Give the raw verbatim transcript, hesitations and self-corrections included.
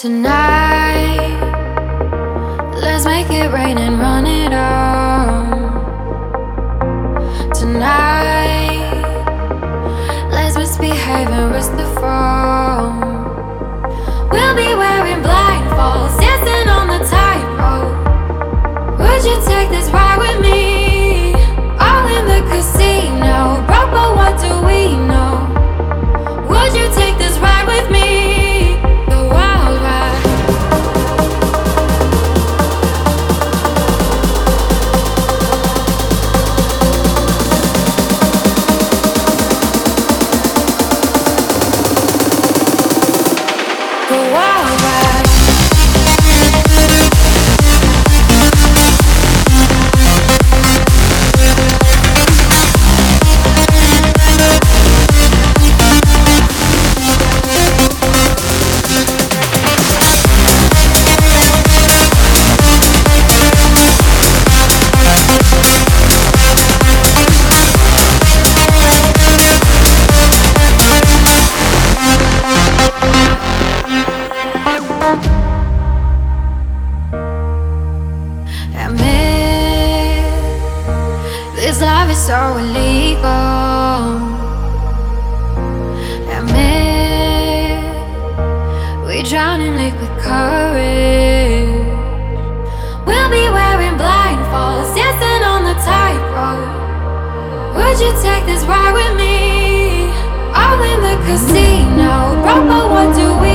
Tonight, let's make it rain and run it on. Tonight, let's misbehave and risk the fall. We'll be wearing blindfolds, dancing on the tightrope. Would you take this ride with me? All in the casino, broke, but what do we know? Would you take this ride with me? This love is so illegal. Admit we drown in liquid courage. We'll be wearing blindfolds, dancing on the tightrope. Would you take this ride with me? All in the casino, broke, but what do we